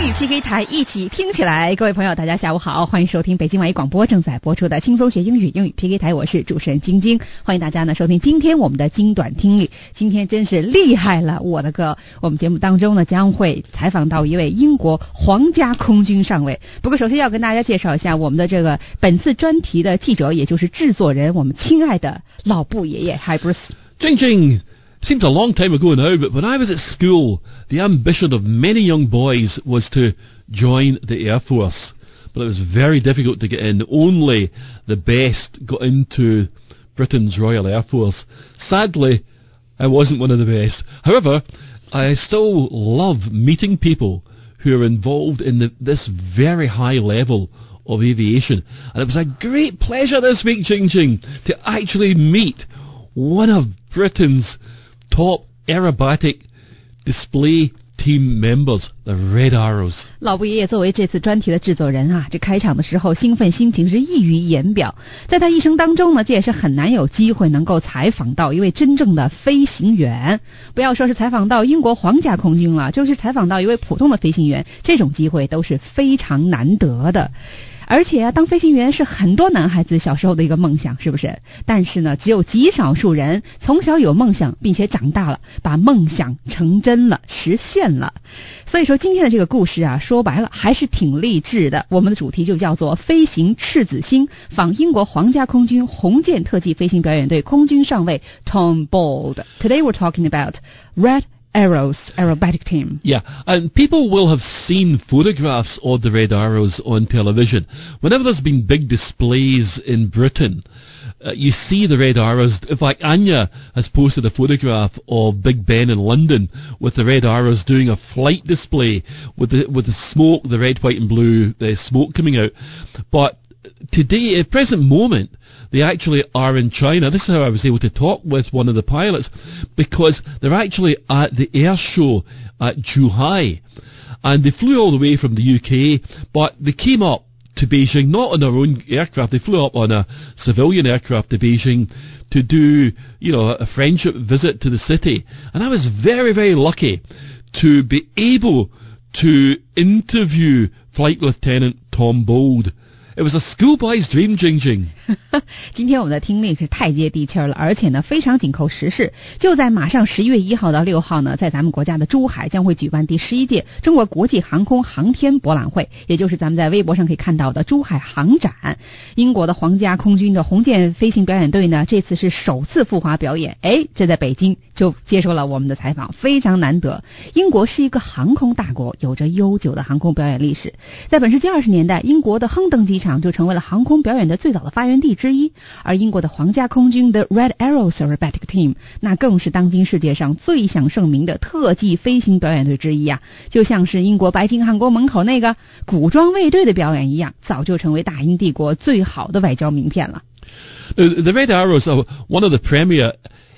语 PK 台一起听起来。各位朋友大家下午好，欢迎收听北京晚艺广播正在播出的轻松学英语 PK 台，我是主持人晶晶，欢迎大家呢收听今天我们的精短听力。今天真是厉害了，我的个，我们节目当中呢将会采访到一位英国皇家空军上尉。不过首先要跟大家介绍一下我们的这个本次专题的记者，也就是制作人，我们亲爱的老布爷爷 Hi Bruce。 Jing Jing, seems a long time ago now, but when I was at school, the ambition of many young boys was to join the Air Force. But it was very difficult to get in. Only the best got into Britain's Royal Air Force. Sadly, I wasn't one of the best. However, I still love meeting people who are involved in this very high level of aviation. And it was a great pleasure this week, Jing Jing, to actually meet one of Britain's top aerobatic display team members, the Red Arrows. 老布爷爷作为这次专题的制作人啊，这开场的时候兴奋心情是溢于言表。在他一生当中呢，这也是很难有机会能够采访到一位真正的飞行员。不要说是采访到英国皇家空军了，就是采访到一位普通的飞行员，这种机会都是非常难得的。而且啊，当飞行员是很多男孩子小时候的一个梦想，是不是？但是呢，只有极少数人从小有梦想，并且长大了，把梦想成真了，实现了。所以说今天的这个故事啊，说白了还是挺励志的。我们的主题就叫做飞行赤子心，访英国皇家空军红箭特技飞行表演队空军上尉 Tom Bold. Today we're talking about Red Arrows aerobatic team. Yeah, and people will have seen photographs of the Red Arrows on television. Whenever there's been big displays in Britain, you see the Red Arrows. In fact, Anya has posted a photograph of Big Ben in London with the Red Arrows doing a flight display with the smoke, the red, white and blue, the smoke coming out. But today, at present moment, they actually are in China. This is how I was able to talk with one of the pilots, because they're actually at the air show at Zhuhai. And they flew all the way from the UK, but they came up to Beijing, not on their own aircraft. They flew up on a civilian aircraft to Beijing to do, a friendship visit to the city. And I was very, very lucky to be able to interview Flight Lieutenant Tom Bold. It was a schoolboy's dream, Jing Jing. 今天我们的听力是太接地气了，而且呢非常紧扣时事。就在马上10月1号到6号呢，在咱们国家的珠海将会举办第11届中国国际航空航天博览会，也就是咱们在微博上可以看到的珠海航展。英国的皇家空军的红箭飞行表演队呢，这次是首次赴华表演。这在北京就接受了我们的采访，非常难得。英国是一个航空大国，有着悠久的航空表演历史。在本世纪20年代，英国的亨登机场就成为了航空表演的最早的发源地之一，而英国的皇家空军的 Red Arrows aerobatic team 那更是当今世界上最享盛名的特技飞行表演队之一啊，就像是英国白金汉宫门口那个古装卫队的表演一样，早就成为大英帝国最好的外交名片了。 The Red Arrows are one of the premier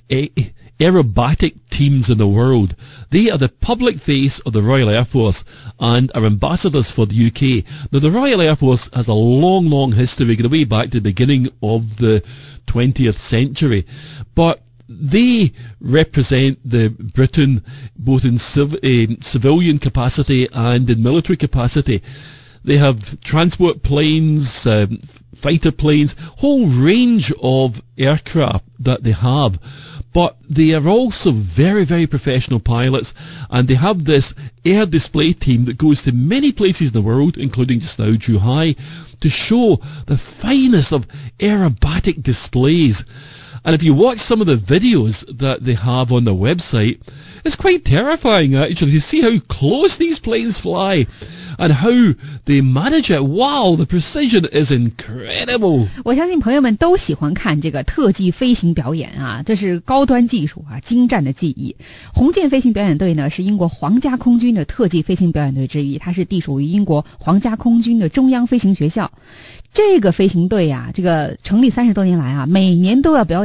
aerobatic teams in the world. They are the public face of the Royal Air Force and are ambassadors for the UK. Now, the Royal Air Force has a long, long history, going way back to the beginning of the 20th century. But they represent Britain both in civilian capacity and in military capacity. They have transport planes, fighter planes, whole range of aircraft that they have. But they are also very, very professional pilots, and they have this air display team that goes to many places in the world, including just now Zhuhai, to show the finest of aerobatic displays. And if you watch some of the videos that they have on their website, it's quite terrifying actually to see how close these planes fly and how they manage it. Wow, the precision is incredible. 我相信朋友们都喜欢看这个特技飞行表演啊，这是高端技术啊，精湛的技艺。红箭飞行表演队呢是英国皇家空军的特技飞行表演队之一，它是隶属于英国皇家空军的中央飞行学校。这个飞行队啊，这个成立30多年来啊，每年都要表演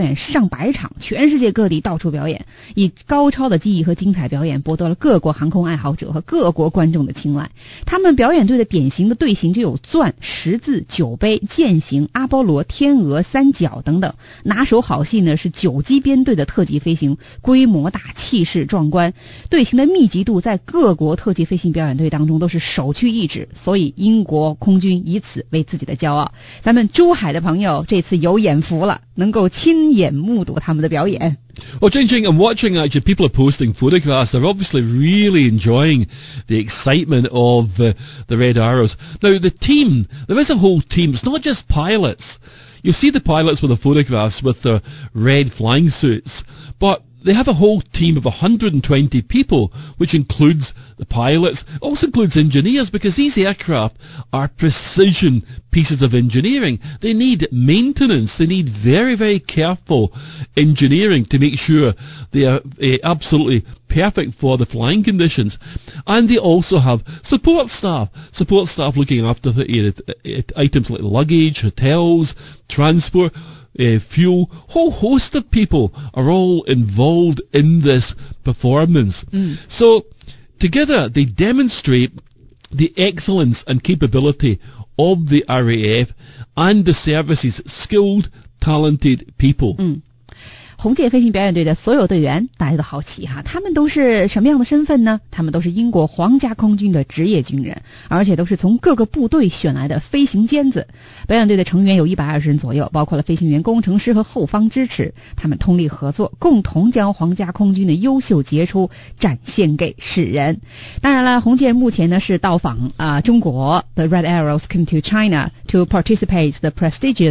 演上百场，全世界各地到处表演，以高超的技艺和精彩表演博得了各国航空爱好者和各国观众的青睐。他们表演队的典型的队形就有钻、十字、酒杯、剑形、阿波罗、天鹅、三角等等。拿手好戏呢是9机编队的特技飞行，规模大，气势壮观，队形的密集度在各国特技飞行表演队当中都是首屈一指，所以英国空军以此为自己的骄傲。咱们珠海的朋友这次有眼福了，能够亲眼目睹他们的表演。 Well, Jing, I'm watching actually people are posting photographs. They're obviously really enjoying the excitement of the Red Arrows. Now, the team, there is a whole team. It's not just pilots. You see the pilots with the photographs with their red flying suits, but they have a whole team of 120 people, which includes the pilots, also includes engineers, because these aircraft are precision pieces of engineering. They need maintenance. They need very, very careful engineering to make sure they are absolutely perfect for the flying conditions. And they also have support staff looking after the items like luggage, hotels, transport, fuel. Whole host of people are all involved in this performance. So together they demonstrate the excellence and capability of the RAF and the service's skilled, talented people. 红箭飞行表演队的所有队员大家都好奇哈，他们都是什么样的身份呢？他们都是英国皇家空军的职业军人，而且都是从各个部队选来的飞行尖子。表演队的成员有120人左右，包括了飞行员、工程师和后方支持，他们通力合作，共同将皇家空军的优秀杰出展现给世人。当然了，红箭目前呢是到访中国。The Red Arrows came to China to participate in the prestigious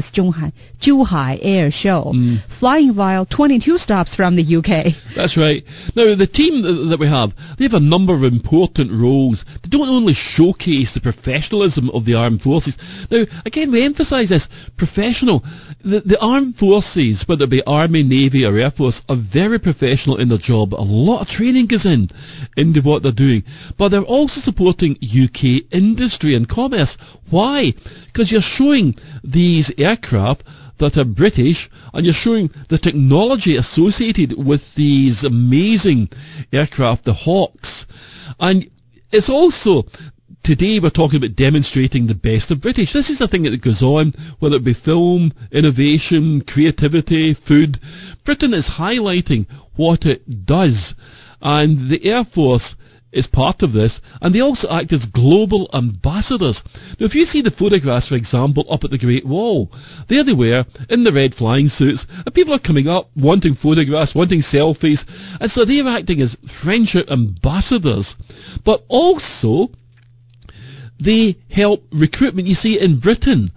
Zhuhai Air Show, flying via 22 stops from the UK. That's right. Now, the team that we have, they have a number of important roles. They don't only showcase the professionalism of the armed forces. Now, again, we emphasise this, professional. The armed forces, whether it be Army, Navy or Air Force, are very professional in their job. A lot of training goes into what they're doing. But they're also supporting UK industry and commerce. Why? Because you're showing these aircraft that are British, and you're showing the technology associated with these amazing aircraft, the Hawks. And it's also, today we're talking about demonstrating the best of British. This is the thing that goes on, whether it be film, innovation, creativity, food. Britain is highlighting what it does, and the Air Force is part of this, and they also act as global ambassadors. Now, if you see the photographs, for example, up at the Great Wall, there they were, in the red flying suits, and people are coming up, wanting photographs, wanting selfies, and so they're acting as friendship ambassadors. But also, they help recruitment. You see, in Britain,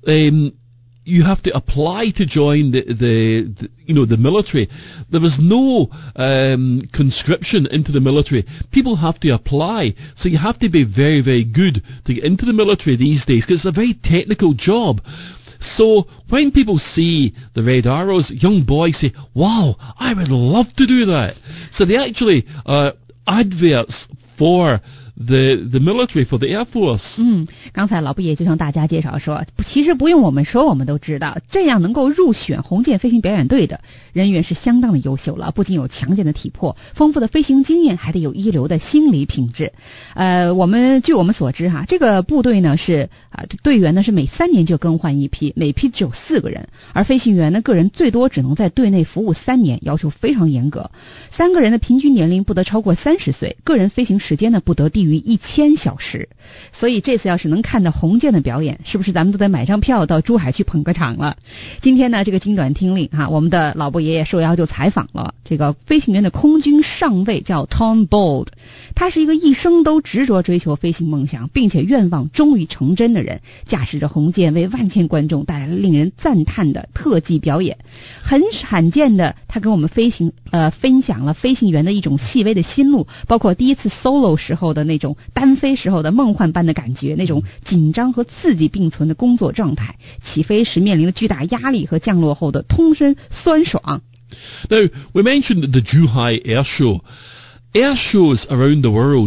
you have to apply to join the military. There is no conscription into the military. People have to apply, so you have to be very, very good to get into the military these days, because it's a very technical job. So when people see the Red Arrows, young boys say, "Wow, I would love to do that." So they actually adverts for the military, for the Air Force. 刚才老布也就向大家介绍说，其实不用我们说，我们都知道，这样能够入选红箭飞行表演队的人员是相当的优秀了，不仅有强健的体魄、丰富的飞行经验，还得有一流的心理品质。据我们所知哈，这个部队呢是队员呢是每3年就更换一批，每批只有4个人，而飞行员呢个人最多只能在队内服务3年，要求非常严格。3个人的平均年龄不得超过30岁，个人飞行时间呢不得低于1000小时。所以这次要是能看到红箭的表演，是不是咱们都得买张票到珠海去捧个场了？今天呢，这个精短听令哈，我们的老布爷爷受邀就采访了这个飞行员的空军上尉，叫 Tom Bold。他是一个一生都执着追求飞行梦想，并且愿望终于成真的人，驾驶着红箭为万千观众带来了令人赞叹的特技表演。很罕见的，他跟我们分享了飞行员的一种细微的心路，包括第一次 solo 时候的那种单飞时候的梦幻般的感觉，那种紧张和刺激并存的工作状态，起飞时面临的巨大压力和降落后的通身酸爽。 Now, we mentioned the Zhuhai Air Show. Air shows around the world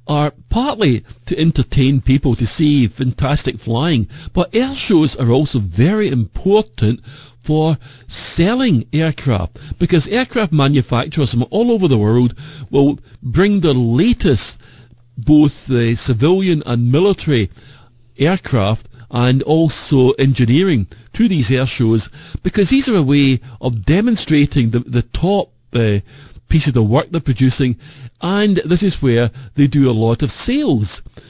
are partly to entertain people to see fantastic flying, but air shows are also very important for selling aircraft, because aircraft manufacturers from all over the world will bring the latest, both the civilian and military aircraft and also engineering to these air shows, because these are a way of demonstrating the top pieces of work they're producing, and this is where they do a lot of sales.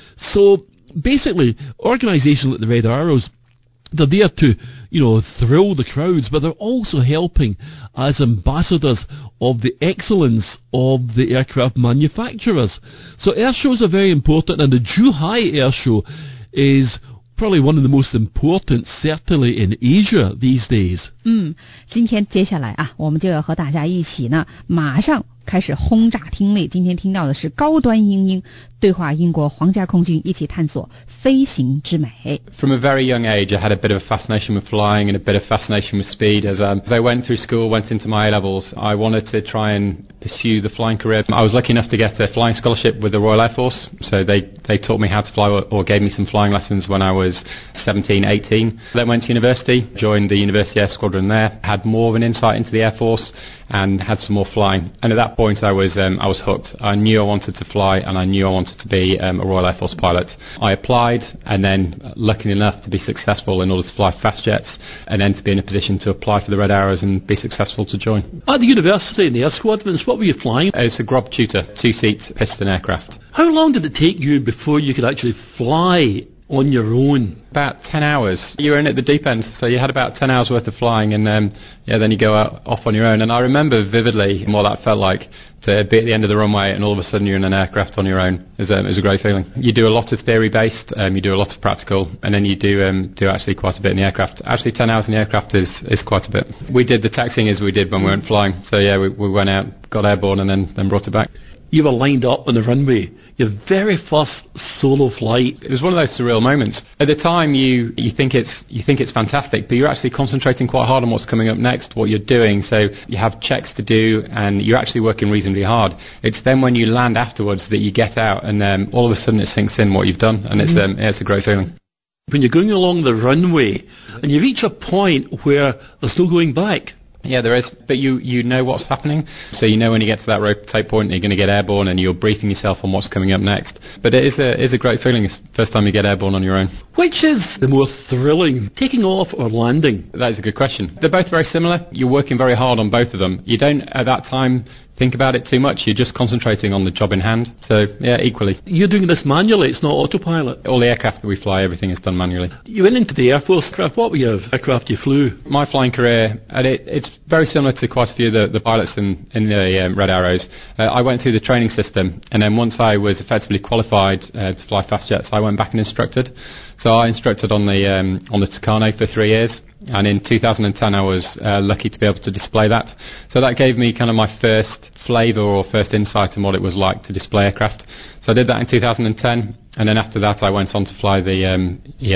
So basically, organisations like the Red Arrows, they're there to, thrill the crowds, but they're also helping as ambassadors of the excellence of the aircraft manufacturers. So air shows are very important, and the Zhuhai Air Show is probably one of the most important, certainly in Asia these days. 今天接下来啊，我们就要和大家一起呢，马上开始轰炸听力。今天听到的是高端英英对话英国皇家空军，一起探索飞行之美。 From a very young age, I had a bit of a fascination with flying and a bit of fascination with speed. As I went through school, went into my A-levels, I wanted to try and pursue the flying career. I was lucky enough to get a flying scholarship with the Royal Air Force, so they taught me how to fly or gave me some flying lessons when I was 17, 18. Then went to university, joined the University Air Squadron there, had more of an insight into the Air Force and had some more flying. And at that point I was hooked. I knew I wanted to fly, and I knew I wanted to be a Royal Air Force pilot. I applied, and then lucky enough to be successful in order to fly fast jets, and then to be in a position to apply for the Red Arrows and be successful to join. At the university in the Air Squadrons, what were you flying? It's a Grob Tutor, 2-seat piston aircraft. How long did it take you before you could actually fly on your own? About 10 hours. You were in at the deep end, so you had about 10 hours worth of flying, and then you go off on your own. And I remember vividly what that felt like, to be at the end of the runway and all of a sudden you're in an aircraft on your own. It was a great feeling. You do a lot of theory-based, you do a lot of practical, and then you do actually quite a bit in the aircraft. Actually 10 hours in the aircraft is quite a bit. We did the taxiing as we did when we weren't flying, so yeah, we went out, got airborne, and then brought it back. You were lined up on the runway, your very first solo flight. It was one of those surreal moments. At the time, you think it's fantastic, but you're actually concentrating quite hard on what's coming up next, what you're doing. So you have checks to do, and you're actually working reasonably hard. It's then when you land afterwards that you get out, and all of a sudden it sinks in what you've done, and it's a great feeling. When you're going along the runway, and you reach a point where they're still going back. Yeah, there is, but you know what's happening, so you know when you get to that rotate point, you're going to get airborne, and you're briefing yourself on what's coming up next. But it is a great feeling. It's the first time you get airborne on your own. Which is the more thrilling, taking off or landing? That is a good question. They're both very similar. You're working very hard on both of them. You don't, at that time, think about it too much. You're just concentrating on the job in hand. So, yeah, equally. You're doing this manually, it's not autopilot? All the aircraft that we fly, everything is done manually. You went into the Air Force. What were your aircraft you flew? My flying career, and it's very similar to quite a few of the pilots in the Red Arrows. I went through the training system, and then once I was effectively qualified to fly fast jets, I went back and instructed. So I instructed on the Tucano for 3 years. And in 2010 I was lucky to be able to display that. So that gave me kind of my first flavour or first insight on what it was like to display aircraft. So I did that in 2010, and then after that I went on to fly the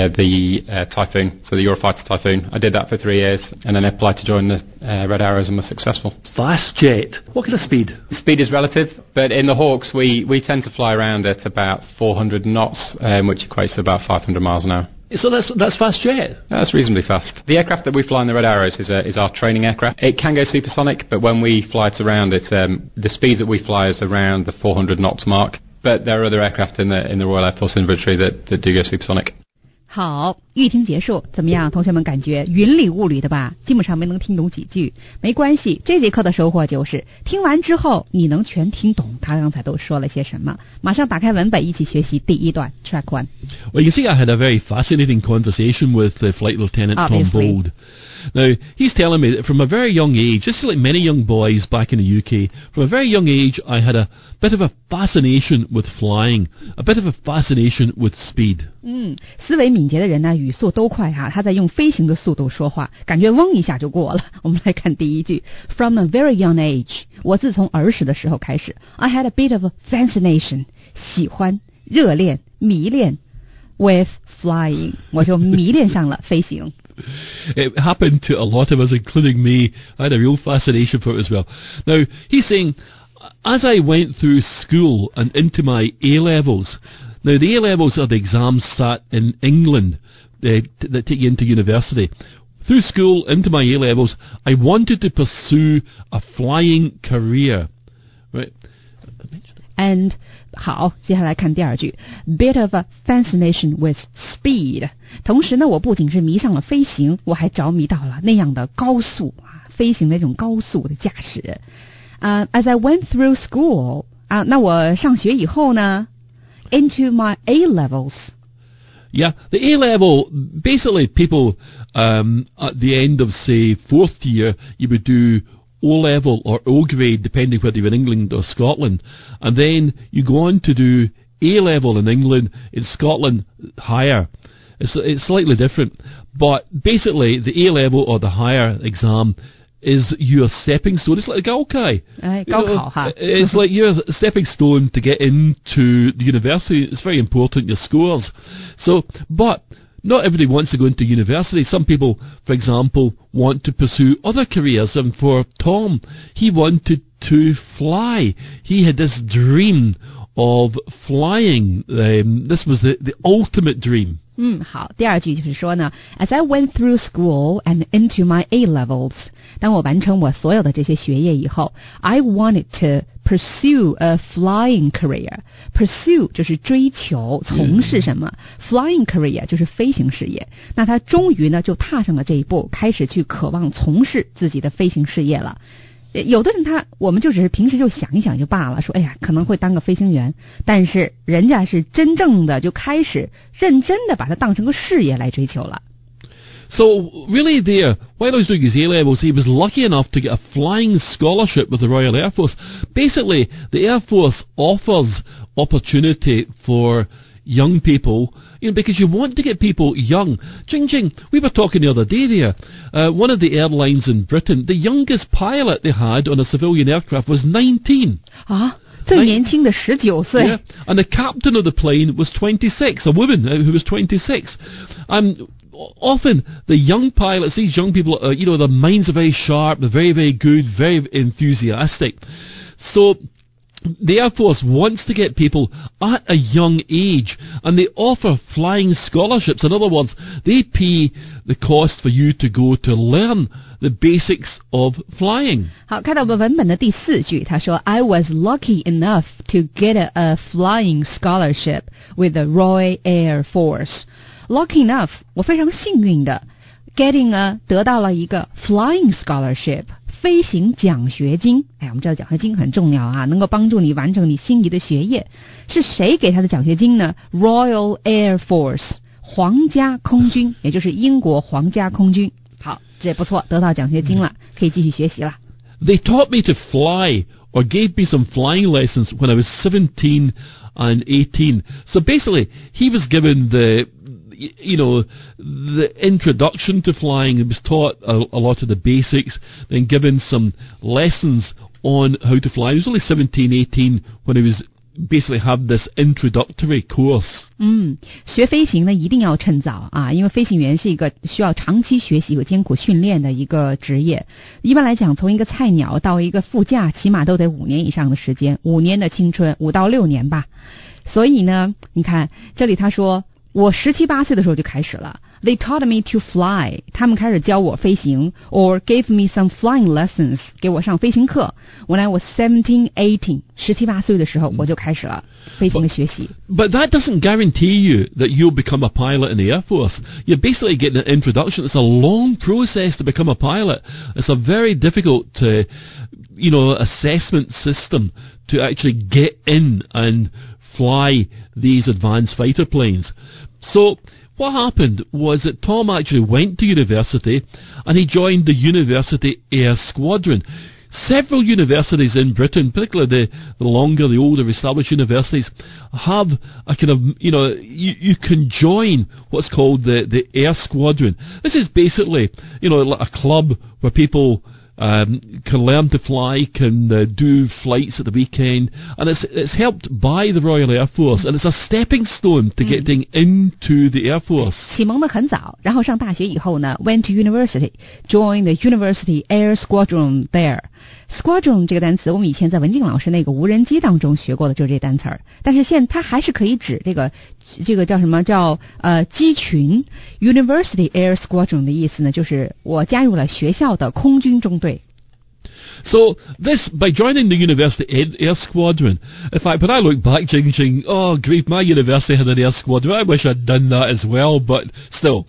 Typhoon, so the Eurofighter Typhoon. I did that for 3 years, and then I applied to join the Red Arrows and was successful. Fast jet. What kind of speed? Speed is relative, but in the Hawks we tend to fly around at about 400 knots, which equates to about 500 miles an hour. So that's fast jet? That's reasonably fast. The aircraft that we fly in the Red Arrows is our training aircraft. It can go supersonic, but when we fly it around, the speed that we fly is around the 400 knots mark. But there are other aircraft in the Royal Air Force inventory that do go supersonic. 好，预听结束，怎么样？同学们感觉云里雾里的吧？基本上没能听懂几句，没关系。这节课的收获就是听完之后你能全听懂他刚才都说了些什么。马上打开文本，一起学习第一段 Track 1。 Well, you see, I had a very fascinating conversation with Flight Lieutenant Tom Bold. Now, he's telling me that from a very young age, just like many young boys back in the UK, from a very young age I had a bit of a fascination with flying, a bit of a fascination with speed. 思维敏捷的人呢，语速都快哈，他在用飞行的速度说话，感觉嗡一下就过了。我们来看第一句 ，From a very young age， 我自从儿时的时候开始 ，I had a bit of a fascination， 喜欢、热恋、迷恋 with flying， 我就迷恋上了飞行。 It happened to a lot of us, including me. I had a real fascination for it as well. Now, he's saying, as I went through school and into my A-levels, now the A-levels are the exams sat in England that take you into university. Through school, into my A-levels, I wanted to pursue a flying career. Right? And 好，接下来看第二句 ，bit of a fascination with speed。同时呢，我不仅是迷上了飞行，我还着迷到了那样的高速啊，飞行的那种高速的驾驶。As I went through school， 那我上学以后呢 ，into my A levels。Yeah, the A level, basically people at the end of, say, 4th year, you would do O-level or O-grade, depending whether you're in England or Scotland. And then you go on to do A-level in England, in Scotland, higher. It's slightly different. But basically, the A-level or the higher exam is your stepping stone. It's like a Gaokai. It's like your stepping stone to get into the university. It's very important, your scores. But not everybody wants to go into university. Some people, for example, want to pursue other careers. And for Tom, he wanted to fly. He had this dream of flying. This was the ultimate dream. 好，第二句就是说呢 ，As I went through school and into my A levels， 当我完成我所有的这些学业以后 ，I wanted to pursue a flying career。Pursue 就是追求、从事什么、flying career 就是飞行事业。那他终于呢就踏上了这一步，开始去渴望从事自己的飞行事业了。有的人我们就只是平时就想一想就罢了，说哎呀可能会当个飞行员，但是人家是真正的就开始认真的把它当成个事业来追求了。 So really there, while I was doing his A-levels, he was lucky enough to get a flying scholarship with the Royal Air Force. Basically, the Air Force offers opportunity for young people, because you want to get people young. Jing, we were talking the other day there. One of the airlines in Britain, the youngest pilot they had on a civilian aircraft was 19. 最年轻的19岁。 Yeah, and the captain of the plane was 26, a woman who was 26. Often the young pilots, these young people, their minds are very sharp, they're very, very good, very enthusiastic. So the Air Force wants to get people at a young age, and they offer flying scholarships. In other words, they pay the cost for you to go to learn the basics of flying. 好，看到我们文本的第4句，他说 I was lucky enough to get a flying scholarship with the Royal Air Force. Lucky enough， 我非常幸运的 getting 得到了一个 flying scholarship。飞行奖学金，我们知道奖学金很重要啊，能够帮助你完成你心仪的学业。是谁给他的奖学金呢 ？Royal Air Force， 皇家空军，也就是英国皇家空军。好，这也不错，得到奖学金了，可以继续学习了。 They taught me to fly, or gave me some flying lessons when I was 17 and 18. So basically, he was given the introduction to flying. He was taught a lot of the basics, then given some lessons on how to fly. He was only 17, 18 when he was basically had this introductory course. 学飞行呢一定要趁早啊，因为飞行员是一个需要长期学习和艰苦训练的一个职业。一般来讲，从一个菜鸟到一个副驾，起码都得5年以上的时间，5年的青春，5到6年吧。所以呢，你看这里他说。我17、18岁的时候就开始了。They taught me to fly. 他们开始教我飞行 ，or gave me some flying lessons. 给我上飞行课。When I was 17, 18, 17、18岁的时候我就开始了飞行的学习。 But that doesn't guarantee you that you'll become a pilot in the Air Force. You're basically getting an introduction. It's a long process to become a pilot. It's a very difficult, assessment system to actually get in and fly these advanced fighter planes. So what happened was that Tom actually went to university and he joined the University Air Squadron. Several universities in Britain, particularly the longer, the older established universities, have a kind of, you can join what's called the Air Squadron. This is basically, like a club where people can learn to fly, can do flights at the weekend, and it's helped by the Royal Air Force, and it's a stepping stone to getting into the Air Force. 启蒙的很早，然后上大学以后呢 ，went to university, joined the University Air Squadron there. Squadron 这个单词我们以前在文静老师那个无人机当中学过的，就是这单词儿，但是现在它还是可以指这个叫什么叫机群。 University Air Squadron 的意思呢，就是我加入了学校的空军中队。 So by joining the University Air Squadron, in fact, when I look back, thinking, oh, grief, my university had an air squadron. I wish I'd done that as well, but still.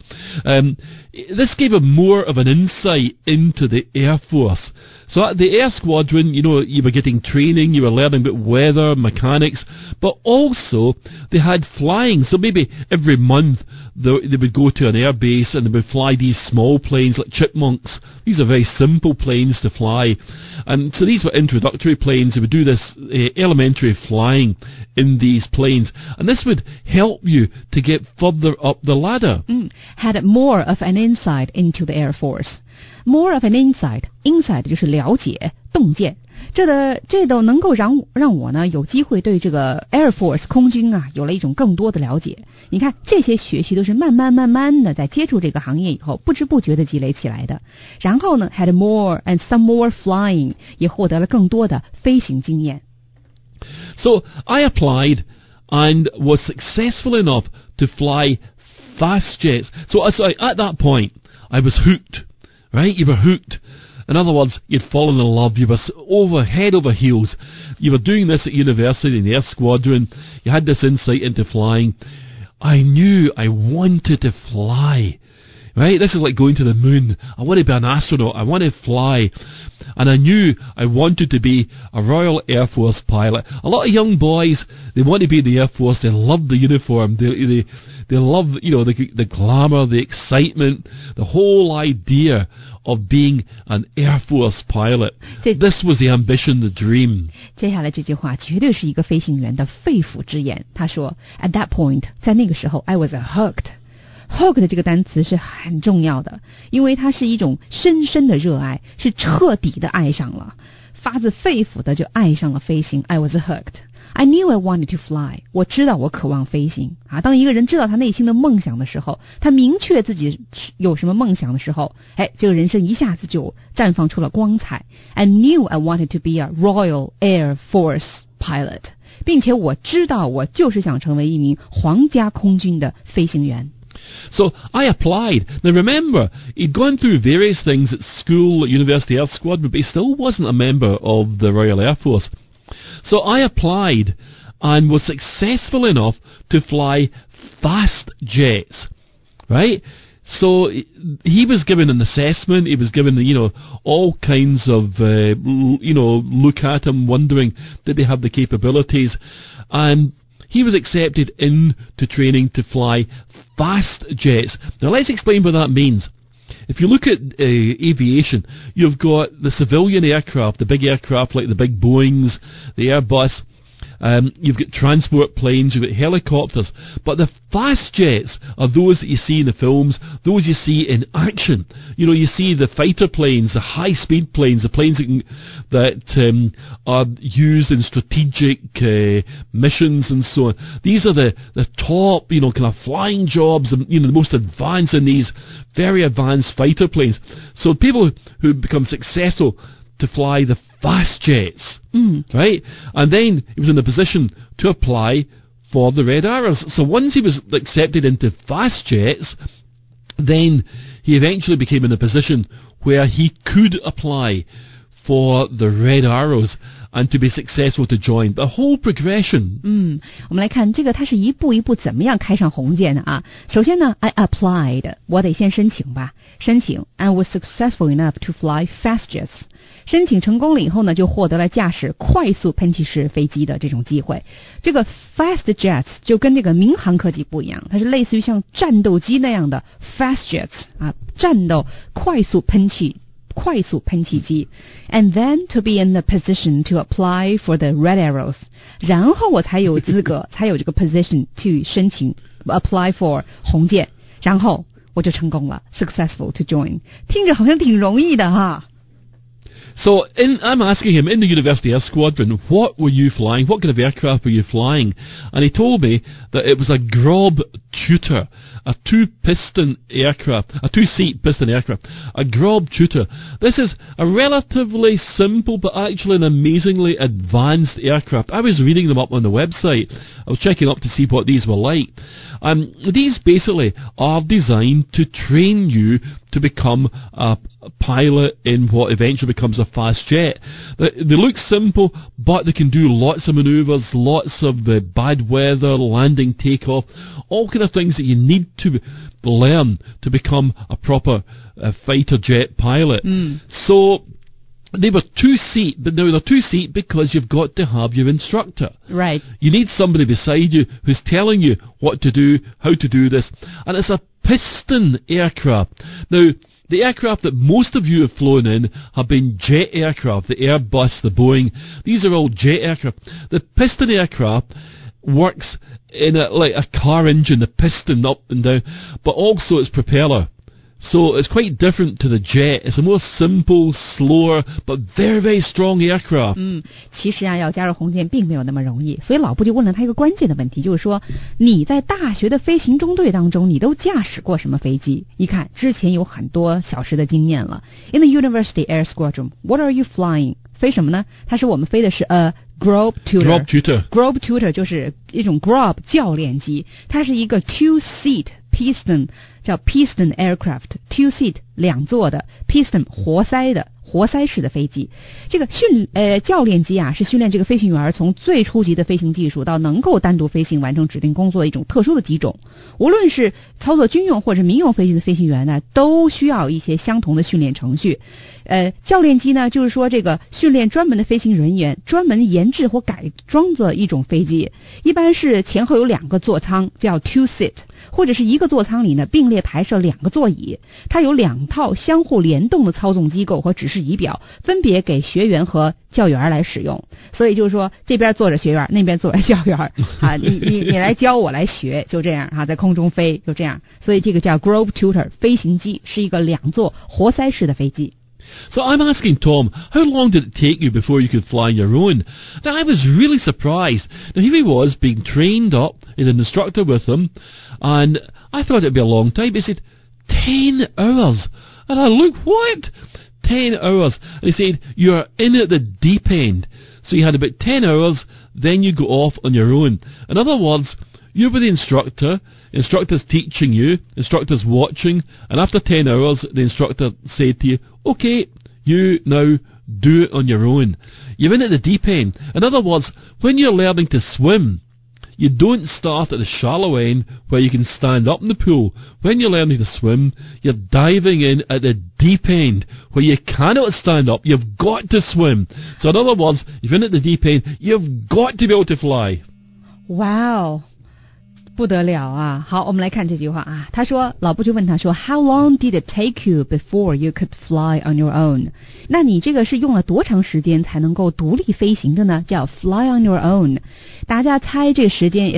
This gave him more of an insight into the Air Force. So at the Air Squadron, you know, you were getting training, you were learning about weather, mechanics, but also they had flying. So maybe every month they would go to an air base and they would fly these small planes like Chipmunks. These are very simple planes to fly. And so these were introductory planes. They would do this elementary flying in these planes. And this would help you to get further up the ladder. Had more of an insight into the Air Force. More of an insight 就是了解洞见，这都能够让我呢有机会对这个 Air Force 空军啊有了一种更多的了解。你看这些学习都是慢慢的在接触这个行业以后不知不觉的积累起来的。然后呢 had more and some more flying 也获得了更多的飞行经验。 So I applied and was successful enough to fly fast jets. So at that point I was hooked. Right? You were hooked. In other words, you'd fallen in love. You were head over heels. You were doing this at university in the Air Squadron. You had this insight into flying. I knew I wanted to fly. Right? This is like going to the moon. I want to be an astronaut. I want to fly. And I knew I wanted to be a Royal Air Force pilot. A lot of young boys, they want to be in the Air Force. They love the uniform. They love, you know, the glamour, the excitement, the whole idea of being an Air Force pilot. This was the ambition, the dream. 接下来这句话绝对是一个飞行员的肺腑之言。他说 At that point, 在那个时候 I was hooked。Hooked 这个单词是很重要的，因为它是一种深深的热爱，是彻底的爱上了，发自肺腑的就爱上了飞行。I was hooked. I knew I wanted to fly. 我知道我渴望飞行啊。当一个人知道他内心的梦想的时候，他明确自己有什么梦想的时候，这个人生一下子就绽放出了光彩。I knew I wanted to be a Royal Air Force pilot. 并且我知道我就是想成为一名皇家空军的飞行员。 So I applied. Now remember, he'd gone through various things at school, at University Air Squadron, but he still wasn't a member of the Royal Air Force. So I applied and was successful enough to fly fast jets, right? So he was given an assessment. He was given, you know, all kinds of, you know, look at him, wondering did they have the capabilities, and he was accepted into training to fly fast jets. Now let's explain what that means. If you look at aviation, you've got the civilian aircraft, the big aircraft like the big Boeings, the Airbus. You've got transport planes, you've got helicopters, but the fast jets are those that you see in the films, those you see in action. You know, you see the fighter planes, the high-speed planes, the planes that are used in strategic missions and so on. These are the top, you know, kind of flying jobs, you know, the most advanced in these very advanced fighter planes. So people who become successful to fly the fast jets, right? And then he was in a position to apply for the Red Arrows. So once he was accepted into fast jets, then he eventually became in a position where he could apply for the Red Arrows and to be successful to join the whole progression. 我们来看这个它是一步一步怎么样开上红箭的啊。首先呢 I applied， 我得先申请吧，申请 and was successful enough to fly fast jets。申请成功了以后呢，就获得了驾驶快速喷气式飞机的这种机会。这个 fast jets 就跟这个民航客机不一样，它是类似于像战斗机那样的 fast jets 啊，战斗快速喷气机 and then to be in the position to apply for the Red Arrows， 然后我才有资格才有这个 position to 申请 apply for 红箭，然后我就成功了 successful to join。 听着好像挺容易的哈。 So I'm asking him, in the University Air Squadron, what were you flying? What kind of aircraft were you flying? And he told me that it was a Grob Tutor, a two-piston aircraft, a two-seat piston aircraft, a Grob Tutor. This is a relatively simple but actually an amazingly advanced aircraft. I was reading them up on the website. I was checking up to see what these were like. These basically are designed to train you to become a pilot in what eventually becomes a fast jet. They look simple, but they can do lots of manoeuvres, lots of the bad weather, landing, takeoff, all kind of things that you need to learn to become a proper fighter jet pilot. So they were two-seat, but now they're two-seat because you've got to have your instructor. Right. You need somebody beside you who's telling you what to do, how to do this. And it's a piston aircraft. Now, the aircraft that most of you have flown in have been jet aircraft, the Airbus, the Boeing. These are all jet aircraft. The piston aircraft works in like a car engine, the piston up and down, but also its propeller. So it's quite different to the jet. It's a more simple, slower, but very, very strong aircraft. 其实要加入红箭并没有那么容易，所以老布就问了他一个关键的问题，就是说你在大学的飞行中队当中，你都驾驶过什么飞机？一看之前有很多小时的经验了。In the University Air Squadron, what are you flying? 飞什么呢？他说我们飞的是Grob Tutor。Grob Tutor 就是一种 Grob 教练机，它是一个 two-seat piston， 叫 piston aircraft， two-seat 两座的 piston 活塞式的飞机。这个教练机啊，是训练这个飞行员从最初级的飞行技术到能够单独飞行完成指定工作的一种特殊的机种。无论是操作军用或者民用飞机的飞行员呢，都需要一些相同的训练程序。教练机呢，就是说这个训练专门的飞行人员专门研制或改装的一种飞机，一般是前后有两个座舱，叫 two-seat， 或者是一个座舱里呢并列排设两个座椅。它有两套相互联动的操纵机构和指示仪表，分别给学员和教员来使用。所以就是说这边坐着学员，那边坐着教员啊，你来教我来学，就这样啊，在空中飞就这样。所以这个叫 Grob Tutor 飞行机，是一个两座活塞式的飞机。 So I'm asking Tom, how long did it take you before you could fly your own? Now I was really surprised. Now here he was being trained up, in an instructor with him, and I thought it'd be a long time. He said, 10 hours. And I looked, what? 10 hours. And he said, you're in at the deep end. So you had about 10 hours, then you go off on your own. In other words, you're with the instructor's teaching you, instructor's watching, and after 10 hours, the instructor said to you, okay, you now do it on your own. You're in at the deep end. In other words, when you're learning to swim, you don't start at the shallow end where you can stand up in the pool. When you're learning to swim, you're diving in at the deep end where you cannot stand up. You've got to swim. So in other words, if you're in at the deep end, you've got to be able to fly. Wow. 不得了啊！好，我们来看这句话啊。他说，老布就问他说 ，How long did it take you before you could fly on your own？ 那你这个是用了多长时间才能够独立飞行的呢？叫 fly on your own。大家猜这个时间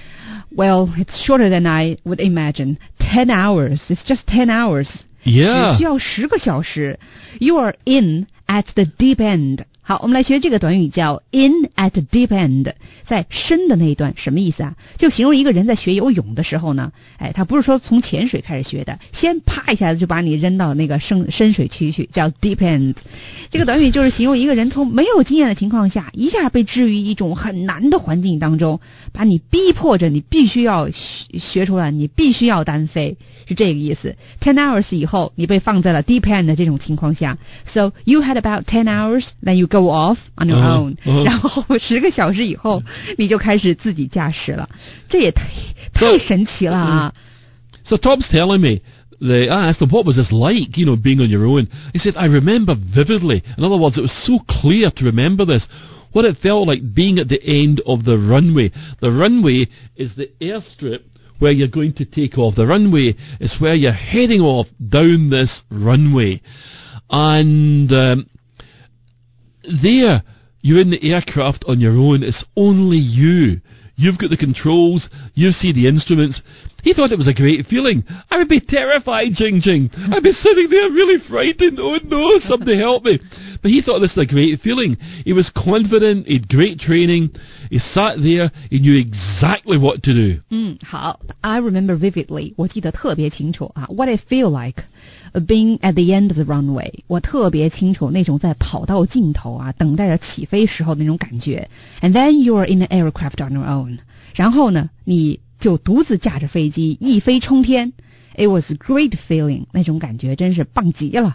it's shorter than I would imagine. 10 hours. It's just 10 hours. Yeah. 只需要10个小时。You are in at the deep end. 好，我们来学这个短语叫 in at the deep end， 在深的那一段，什么意思啊？就形容一个人在学游泳的时候呢，他不是说从浅水开始学的，先啪一下子就把你扔到那个深水区去，叫 deep end。这个短语就是形容一个人从没有经验的情况下，一下被置于一种很难的环境当中，把你逼迫着你必须要学出来，你必须要单飞，是这个意思。10 hours 以后，你被放在了 deep end 的这种情况下 ，so you had about 10 hours, then you go off on your own， 然后10个小时以后，你就开始自己驾驶了，这也太神奇了啊！ So Tom's telling me, I asked him, what was this like, being on your own? He said, I remember vividly. In other words, it was so clear to remember this. What it felt like being at the end of the runway. The runway is the airstrip where you're going to take off. The runway is where you're heading off down this runway. And there, you're in the aircraft on your own. It's only you. You've got the controls. You see the instruments. He thought it was a great feeling. I would be terrified, Jing Jing. I'd be sitting there really frightened. Oh no, somebody help me. But he thought this was a great feeling. He was confident, he had great training, he sat there, he knew exactly what to do. 好 I remember vividly, 我记得特别清楚啊 what I feel like being at the end of the runway. 我特别清楚那种在跑道尽头啊等待着起飞时候的那种感觉。And then you are in an aircraft on your own. 然后呢你就独自驾着飞机一飞冲天。It was a great feeling. 那种感觉真是棒极了。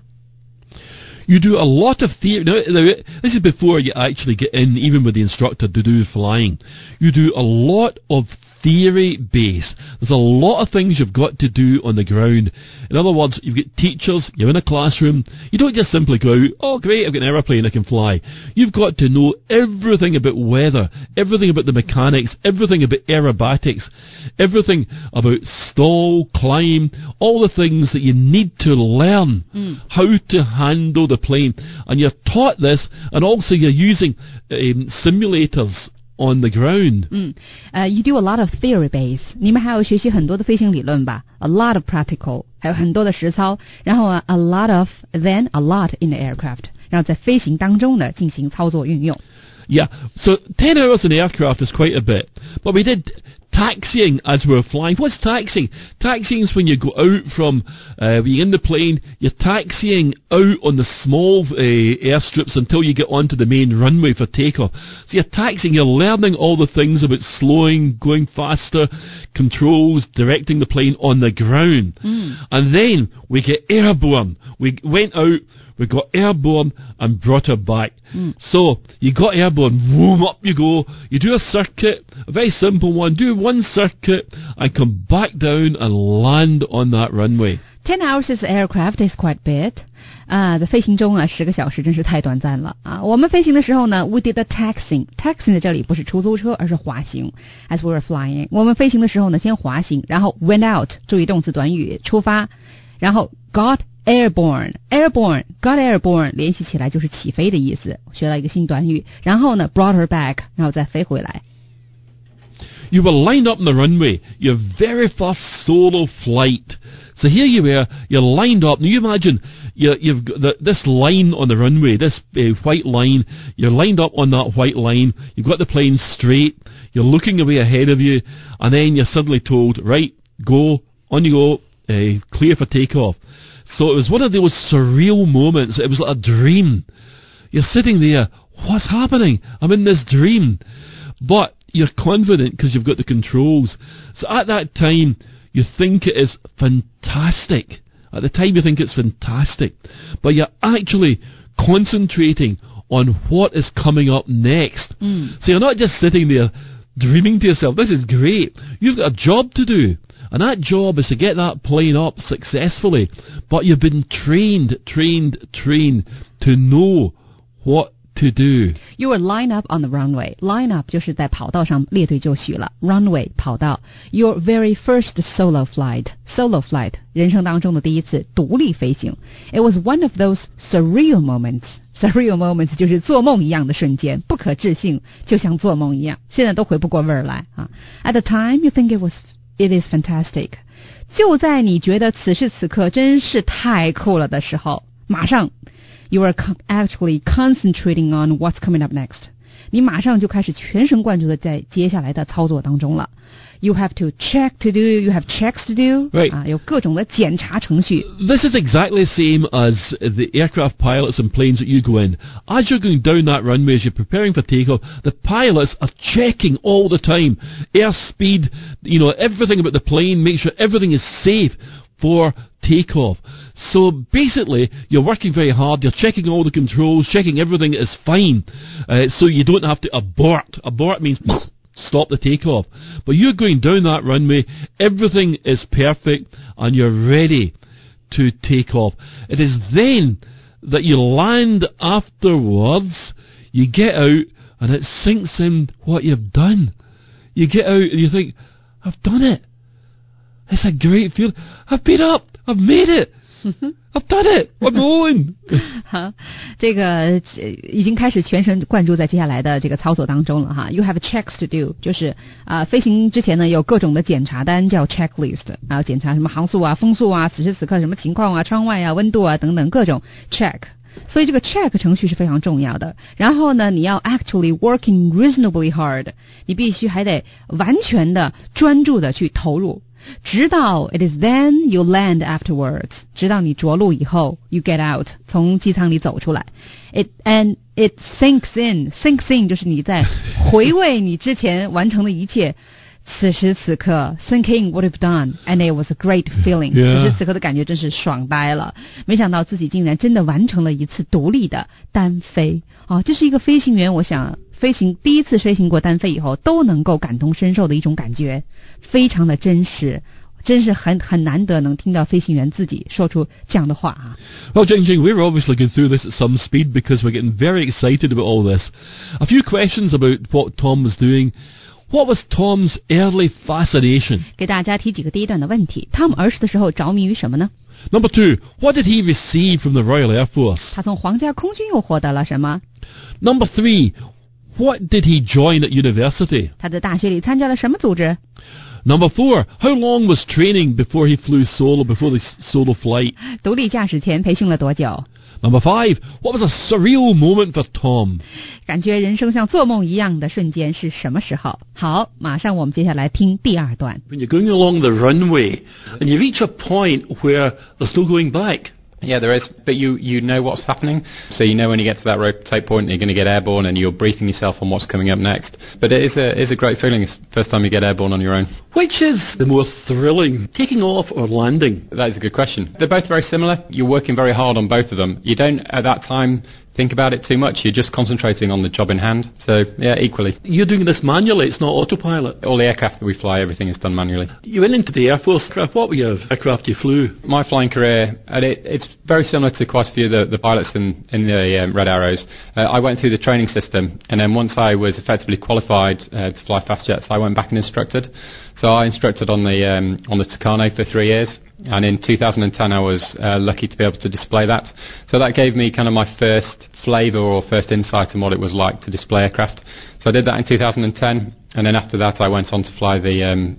You do a lot of theory. Now, this is before you actually get in, even with the instructor, to do flying. You do a lot of theory base. There's a lot of things you've got to do on the ground. In other words, you've got teachers, you're in a classroom. You don't just simply go out, oh great, I've got an aeroplane, I can fly. You've got to know everything about weather, everything about the mechanics, everything about aerobatics, everything about stall, climb, all the things that you need to learn how to handle the plane. And you're taught this, and also you're using simulators on the ground. You do a lot of theory base. 你们还要学习很多的飞行理论吧 A lot of practical. 还有很多的实操。然后a lot of, then a lot in the aircraft. 然后在飞行当中呢进行操作运用。 Yeah, so 10 hours in the aircraft is quite a bit. But we did taxiing as we were flying. What's taxiing? Taxiing is when you go out from, when you're in the plane, you're taxiing out on the small airstrips until you get onto the main runway for takeoff. So you're taxiing, you're learning all the things about slowing, going faster, controls, directing the plane on the ground. And then we get airborne. We went out, we got airborne and brought her back. So you got airborne, boom, up you go. You do a circuit, a very simple one. Do one circuit and come back down and land on that runway. 10 hours as aircraft is quite big. 在飞行中啊10个小时真是太短暂了啊。我们飞行的时候呢 we did the taxiing. Taxiing 在这里不是出租车而是滑行。As we were flying. 我们飞行的时候呢先滑行，然后 went out. 注意动词短语出发，然后 got airborne, got airborne 联系起来就是起飞的意思，学到一个新短语。然后呢 brought her back， 然后再飞回来。 You were lined up on the runway, your very first solo flight. So here you were, you're lined up. Now you imagine you've got this line on the runway, this white line. You're lined up on that white line. You've got the plane straight. You're looking away ahead of you, and then you're suddenly told, right, go, on you go, clear for takeoff. So it was one of those surreal moments. It was like a dream. You're sitting there, what's happening? I'm in this dream. But you're confident because you've got the controls. So at that time, you think it is fantastic. At the time, you think it's fantastic. But you're actually concentrating on what is coming up next. So you're not just sitting there dreaming to yourself, this is great. You've got a job to do. And that job is to get that plane up successfully. But you've been trained to know what to do. You were lined up on the runway. Line up 就是在跑道上列队就绪了。Runway 跑道。Your very first solo flight. Solo flight 人生当中的第一次独立飞行。It was one of those surreal moments. Surreal moments 就是做梦一样的瞬间，不可置信，就像做梦一样。现在都回不过味儿来啊。At the time, you think it is fantastic. 就在你觉得此时此刻真是太酷了的时候，马上 you are actually concentrating on what's coming up next. 你马上就开始全神贯注的在接下来的操作当中了。You have to check to do, you have checks to do. Right. 有各种的检查程序。 This is exactly the same as the aircraft pilots and planes that you go in. As you're going down that runway, as you're preparing for takeoff, the pilots are checking all the time. Airspeed, everything about the plane, make sure everything is safe for takeoff. So basically, you're working very hard, you're checking all the controls, checking everything is fine, so you don't have to abort. Abort means stop the takeoff. But you're going down that runway, everything is perfect, and you're ready to take off. It is then that you land afterwards, you get out, and it sinks in what you've done. You get out and you think, I've done it. It's a great feeling. I've been up. I've made it. I've done it. I'm on. 好，这个已经开始全神贯注在接下来的这个操作当中了哈。You have checks to do， 就是飞行之前呢有各种的检查单叫 checklist， 检查什么航速啊、风速啊、此时此刻什么情况啊、窗外啊、温度啊等等各种 check。 所以这个 check 程序是非常重要的。然后呢，你要 actually working reasonably hard， 你必须还得完全的专注的去投入，直到 it is then you land afterwards， 直到你着陆以后 you get out， 从机舱里走出来。And it sinks in 就是你在回味你之前完成的一切。此时此刻 thinking what you've done and it was a great feeling， 此时此刻的感觉真是爽呆了，没想到自己竟然真的完成了一次独立的单飞。这是一个飞行员，我想第一次飞行过单飞以后都能够感同身受的一种感觉，非常的真实，真是很难得能听到飞行员自己说出这样的话啊。 Well, Jing, we're obviously going through this at some speed because we're getting very excited about all this. A few questions about what Tom was doing.What was Tom's early fascination? 给大家提几个第一段的问题。Tom 儿时的时候着迷于什么呢？ Number 2, what did he receive from the Royal Air Force? 他从皇家空军又获得了什么？ Number 3, what did he join at university? 他在大学里参加了什么组织？ Number 4, how long was training before he flew solo, before the solo flight? 独立驾驶前培训了多久？ Number 5, what was a surreal moment for Tom? 感觉人生像做梦一样的瞬间是什么时候？好，马上我们接下来听第二段。 When you're going along the runway and you reach a point where there's no going back.Yeah, there is, but you know what's happening, so you know when you get to that rotate point you're going to get airborne and you're briefing yourself on what's coming up next. But it is a great feeling. It's the first time you get airborne on your own. Which is the more thrilling, taking off or landing? That is a good question. They're both very similar. You're working very hard on both of them. You don't, at that time, think about it too much. You're just concentrating on the job in hand. So, yeah, equally. You're doing this manually, it's not autopilot. All the aircraft that we fly, everything is done manually. You went into the Air Force. What were your aircraft you flew? My flying career, it's very similar to quite a few of the pilots in the Red Arrows. I went through the training system, and then once I was effectively qualified to fly fast jets, I went back and instructed. So I instructed on the Tucano for 3 years. And in 2010 I was lucky to be able to display that. So that gave me kind of my first flavour or first insight on what it was like to display aircraft. So I did that in 2010, and then after that I went on to fly the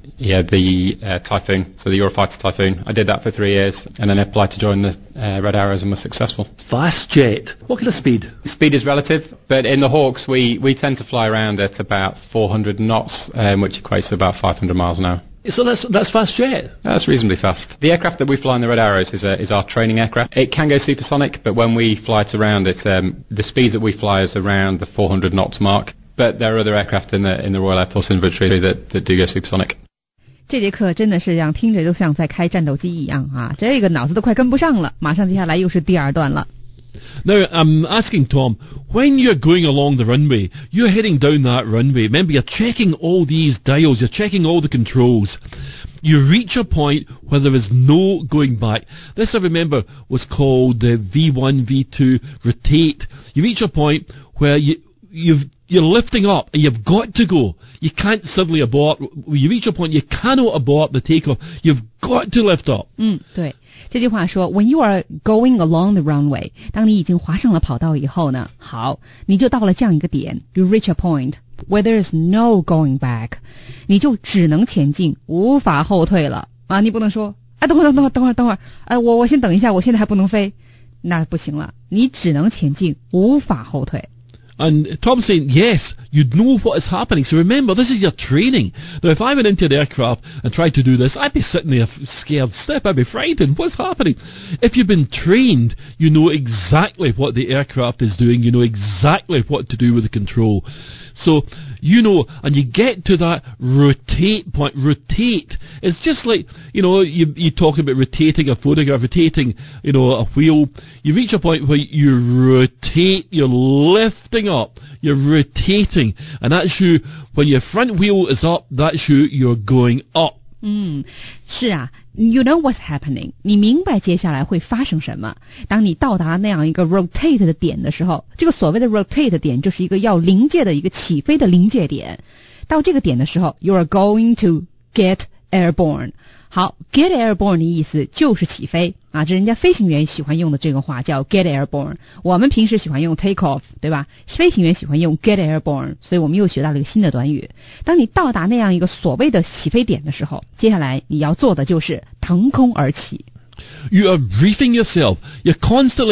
Typhoon, so the Eurofighter Typhoon. I did that for 3 years, and then I applied to join the Red Arrows and was successful. Fast jet. What kind of speed? Speed is relative, but in the Hawks we tend to fly around at about 400 knots, which equates to about 500 miles an hour. So that's fast jet? That's reasonably fast. The aircraft that we fly in the Red Arrows is our training aircraft. It can go supersonic, but when we fly it around, the speed that we fly is around the 400 knots mark. But there are other aircraft in the Royal Air Force Infantry that do go supersonic. 这节课真的是让听着都像在开战斗机一样啊！这个脑子都快跟不上了。马上接下来又是第二段了。 Now, I'm asking Tom, when you're going along the runway, you're heading down that runway. Remember, you're checking all these dials, you're checking all the controls. You reach a point where there is no going back. This, I remember, was called V1, V2, rotate. You reach a point where you're lifting up and you've got to go. You can't suddenly abort. You reach a point you cannot abort the takeoff. You've got to lift up. 对。这句话说 When you are going along the runway， 当你已经滑上了跑道以后呢，好，你就到了这样一个点 You reach a point where there is no going back， 你就只能前进，无法后退了啊！你不能说等会儿，我先等一下，我现在还不能飞，那不行了，你只能前进，无法后退。 And Tom's saying, yes, you'd know what is happening. So remember, this is your training. Now, if I went into the aircraft and tried to do this, I'd be sitting there scared stiff. I'd be frightened. What's happening? If you've been trained, you know exactly what the aircraft is doing. You know exactly what to do with the control. So, you know, and you get to that rotate point. Rotate. It's just like, you talk about rotating a photograph, rotating, a wheel. You reach a point where you rotate, you're lifting up, you're rotating, and that's you, when your front wheel is up, that's you're going up. 是啊 You know what's happening. 你明白接下来会发生什么。当你到达那样一个 rotate 的点的时候，这个所谓的 rotate 点就是一个要临界的一个起飞的临界点。到这个点的时候 You are going to get airborne. 好 get airborne 的意思就是起飞啊，这人家飞行员喜欢用的这个话叫 get airborne， 我们平时喜欢用 take off， 对吧？飞行员喜欢用 get airborne， 所以我们又学到了一个新的短语。当你到达那样一个所谓的起飞点的时候，接下来你要做的就是腾空而起。 You are briefing yourself. You're constantly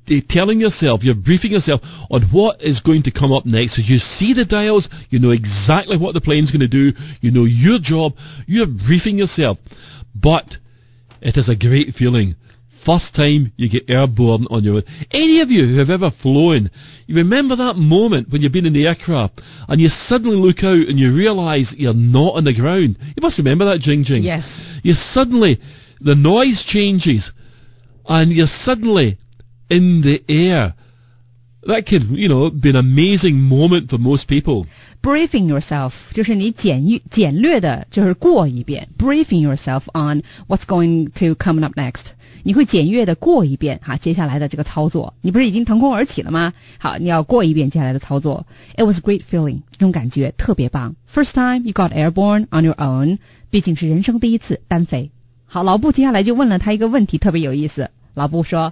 telling yourself, you're briefing yourself on what is going to come up next. So you see the dials, you know exactly what the plane's going to do, you know your job, you're briefing yourself. But it is a great feeling. First time you get airborne on your own. Any of you who have ever flown, you remember that moment when you've been in the aircraft and you suddenly look out and you realise you're not on the ground. You must remember that, Jing Jing. Yes. You suddenly, the noise changes and you're suddenly in the air. That could, be an amazing moment for most people. Briefing yourself 就是你简略的就是过一遍 briefing yourself on what's going to come up next. 你会简略的过一遍接下来的这个操作。你不是已经腾空而起了吗？好，你要过一遍接下来的操作。It was a great feeling. 这种感觉特别棒。First time you got airborne on your own. 毕竟是人生第一次单飞。好，老布接下来就问了他一个问题，特别有意思。老布说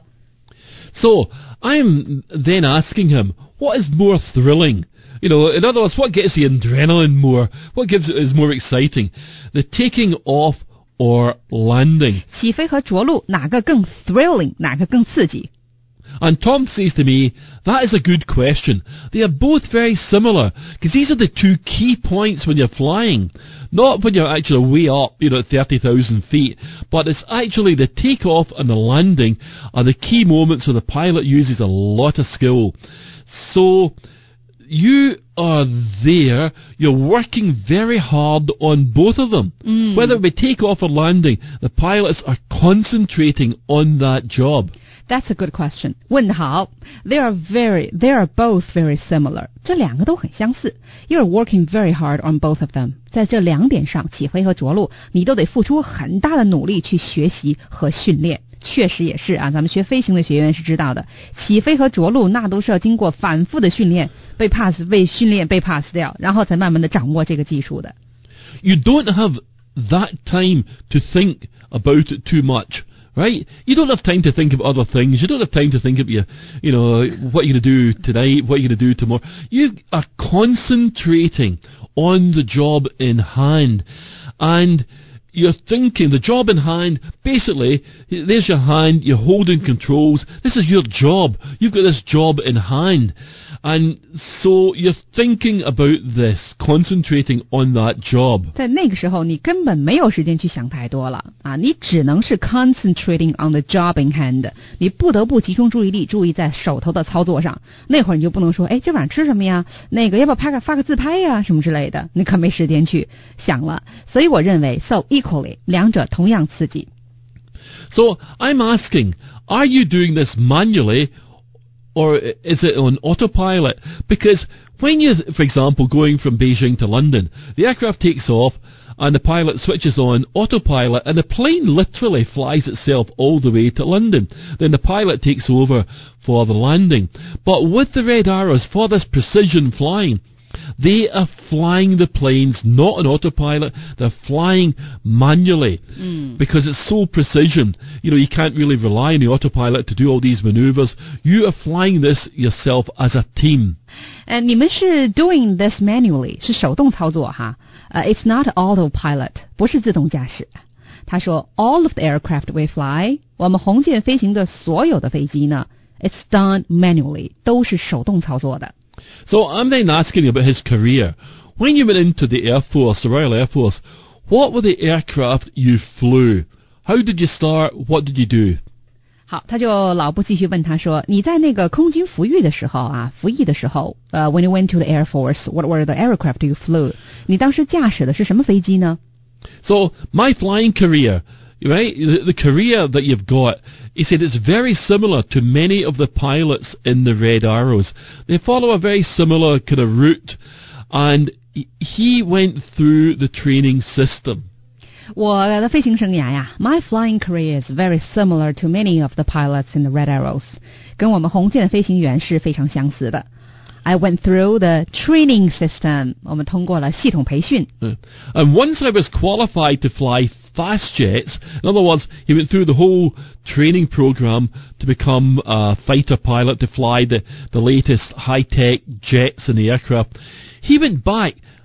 So, I'm then asking him, what is more thrilling? In other words, what gets the adrenaline more? What is more exciting? The taking off or landing? 起飞和着陆哪个更 thrilling? 哪个更刺激？ And Tom says to me, that is a good question. They are both very similar, because these are the two key points when you're flying. Not when you're actually way up, at 30,000 feet, but it's actually the takeoff and the landing are the key moments where the pilot uses a lot of skill. So, you are there, you're working very hard on both of them. Whether it be takeoff or landing, the pilots are concentrating on that job. That's a good question. 问得好 They are both very similar. 这两个都很相似 You're working very hard on both of them. 在这两点上，起飞和着陆，你都得付出很大的努力去学习和训练。确实也是啊，咱们学飞行的学员是知道的，起飞和着陆那都是要经过反复的训练，被 pass 掉，然后才慢慢的掌握这个技术的。 You don't have that time to think about it too much. Right? You don't have time to think of other things. You don't have time to think of what you're going to do tonight, what you're going to do tomorrow. You are concentrating on the job in hand. And you're thinking, the job in hand, basically, there's your hand, you're holding controls. This is your job. You've got this job in hand. And so you're thinking about this, concentrating on that job. 在那个时候，你根本没有时间去想太多了啊！你只能是 concentrating on the job in hand， 你不得不集中注意力，注意在手头的操作上。那会儿你就不能说，今晚上吃什么呀？那个要不要发个自拍呀？什么之类的，你可没时间去想了。所以我认为 ，so equally， 两者同样刺激。 So I'm asking, are you doing this manually? Or is it on autopilot? Because when you're, for example, going from Beijing to London, the aircraft takes off and the pilot switches on autopilot and the plane literally flies itself all the way to London. Then the pilot takes over for the landing. But with the Red Arrows, for this precision flying, they are flying the planes not on autopilot, they're flying manually because it's so precision. You can't really rely on the autopilot to do all these maneuvers. You are flying this yourself as a team. 你们是 doing this manually 是手动操作哈，it's not autopilot 不是自动驾驶。他说 all of the aircraft we fly 我们红箭飞行的所有的飞机呢 it's done manually 都是手动操作的。 So I'm then asking about his career. When you went into the Air Force, the Royal Air Force, what were the aircraft you flew? How did you start? What did you do? 好，他就老布继续问他说，你在那个空军服役的时候when you went to the Air Force, what were the aircraft you flew? 你当时驾驶的是什么飞机呢？ So my flying career, right, the career that you've got, he said it's very similar to many of the pilots in the Red Arrows. They follow a very similar kind of route, and he went through the training system. 我的飞行生涯呀 ，My flying career is very similar to many of the pilots in the Red Arrows， 跟我们红箭飞行员是非常相似的。I went through the training system， 我们通过了系统培训。 And once I was qualified to fly fast jets, in other words, he went through the whole training program to become a fighter pilot, to fly the latest high-tech jets in the aircraft. He went back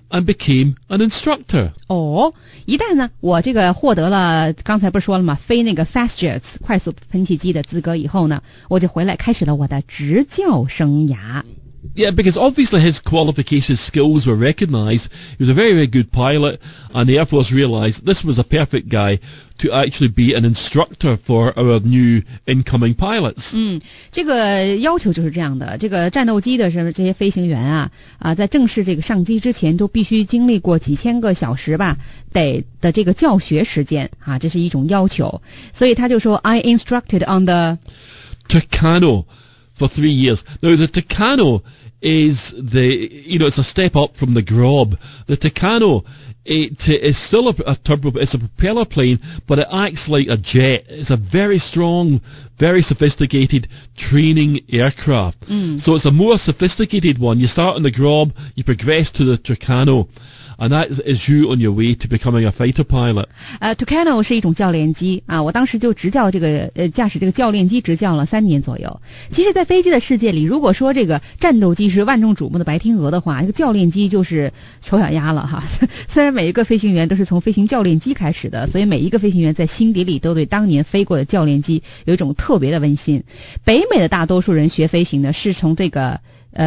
and became an instructor. 一旦呢，我这个获得了刚才不是说了吗？飞那个 fast jets 快速喷气机的资格以后呢，我就回来开始了我的执教生涯。 Yeah, because obviously his qualification skills were recognised. He was a very, very good pilot, and the Air Force realised this was a perfect guy to actually be an instructor for our new incoming pilots. 这个要求就是这样的。这个战斗机的这些飞行员在正式这个上机之前，都必须经历过几千个小时吧的这个教学时间这是一种要求。所以他就说 I instructed on the Tucano for 3 years. Now the Tucano is it's a step up from the Grob. The Tucano is still a turbo, it's a propeller plane, but it acts like a jet. It's a very strong, very sophisticated training aircraft. So it's a more sophisticated one. You start on the Grob, you progress to the Tucano, and that is you on your way to becoming a fighter pilot. Tucano 是一种教练机我当时就执教这个驾驶这个教练机执教了3年左右。其实在飞机的世界里，如果说这个战斗机是万众瞩目的白天鹅的话，这个教练机就是丑小鸭了虽然每一个飞行员都是从飞行教练机开始的，所以每一个飞行员在心底里都对当年飞过的教练机有一种特别的温馨。北美的大多数人学飞行呢，是从这个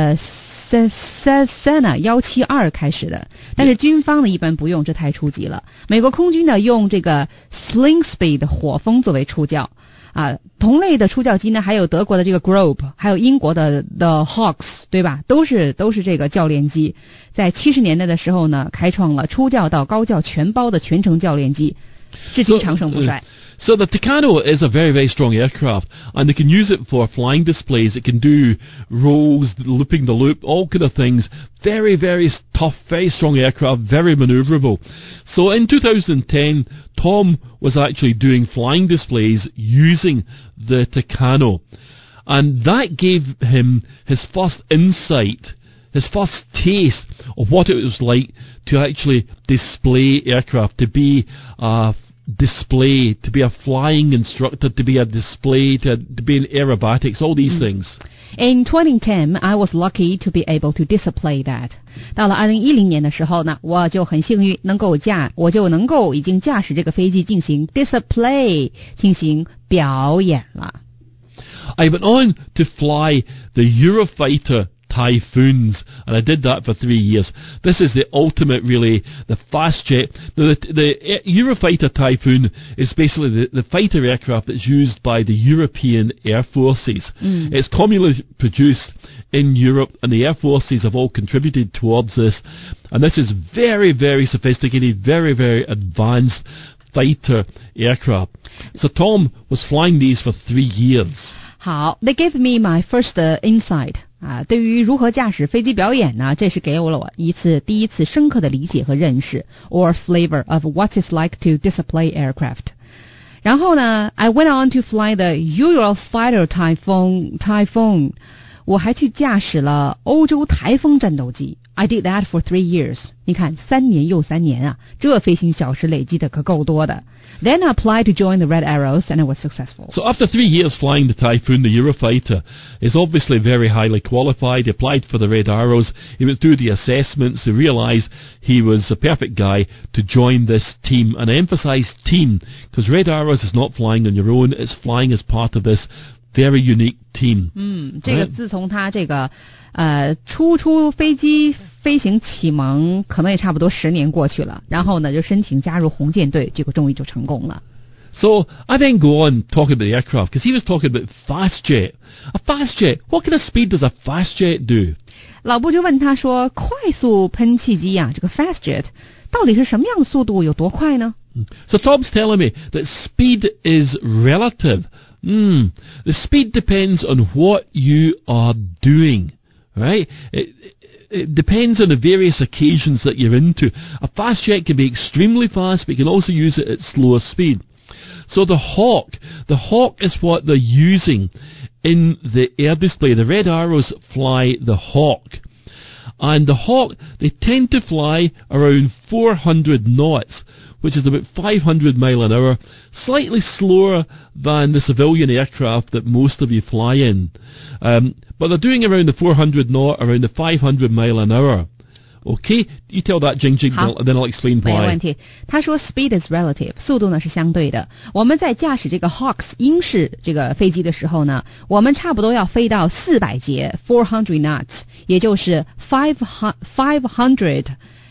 Cessna 172开始的，但是军方呢一般不用，这太初级了。美国空军呢用这个 Slingsby 火风作为初教同类的初教机呢还有德国的这个 Grob， 还有英国的 The Hawks， 对吧？都是这个教练机。在70年代的时候呢，开创了初教到高教全包的全程教练机，至今长盛不衰。 So the Tucano is a very, very strong aircraft, and they can use it for flying displays. It can do rolls, looping the loop, all kind of things. Very, very tough, very strong aircraft, very maneuverable. So in 2010, Tom was actually doing flying displays using the Tucano, and that gave him his first insight, his first taste of what it was like to actually display aircraft, to be a display, to be a flying instructor, to be a display, to be in aerobatics, all these things. In 2010, I was lucky to be able to display that. 到了2010年的时候呢，我就很幸运我就能够已经驾驶这个飞机进行 display， 进行表演了。 I went on to fly the Eurofighter Typhoons, and I did that for 3 years. This is the ultimate, really, the fast jet. Now, the Eurofighter Typhoon is basically the fighter aircraft that's used by the European Air Forces. It's commonly produced in Europe, and the Air Forces have all contributed towards this. And this is very, very sophisticated, very, very advanced fighter aircraft. So Tom was flying these for 3 years. 好 ，They gave me my first insight. 对于如何驾驶飞机表演呢，这是给了我第一次深刻的理解和认识 or flavor of what it's like to display aircraft. 然后呢 I went on to fly the Eurofighter Typhoon. 我还去驾驶了欧洲台风战斗机。I did that for 3 years. 你看3年又3年这飞行小时累积的可够多的。Then I applied to join the Red Arrows, and I was successful. So after 3 years flying the Typhoon, the Eurofighter is obviously very highly qualified. He applied for the Red Arrows. He went through the assessments. He realised he was a perfect guy to join this team. And I emphasise team, because Red Arrows is not flying on your own. It's flying as part of this very unique team. 这个自从他这个初飞机飞行启蒙，可能也差不多10年过去了。然后呢，就申请加入红舰队，结果终于就成功了。 So I then go on talking about the aircraft, because he was talking about fast jet. A fast jet, what kind of speed does a fast jet do? 老布就问他说：“快速喷气机这个 fast jet 到底是什么样的速度，有多快呢？” So Tom's telling me that speed is relative. The speed depends on what you are doing, right? It depends on the various occasions that you're into. A fast jet can be extremely fast, but you can also use it at slower speed. So the Hawk is what they're using in the air display. The Red Arrows fly the Hawk. And the Hawk, they tend to fly around 400 knots, which is about 500 mile an hour, slightly slower than the civilian aircraft that most of you fly in. But they're doing around the 400 knot, around the 500 mile an hour. Okay, you tell that Jing Jing, then I'll explain why. 没问题。他说 speed is relative， 速度呢是相对的。我们在驾驶这个 Hawks 英式这个飞机的时候呢，我们差不多要飞到400节 400 knots， 也就是500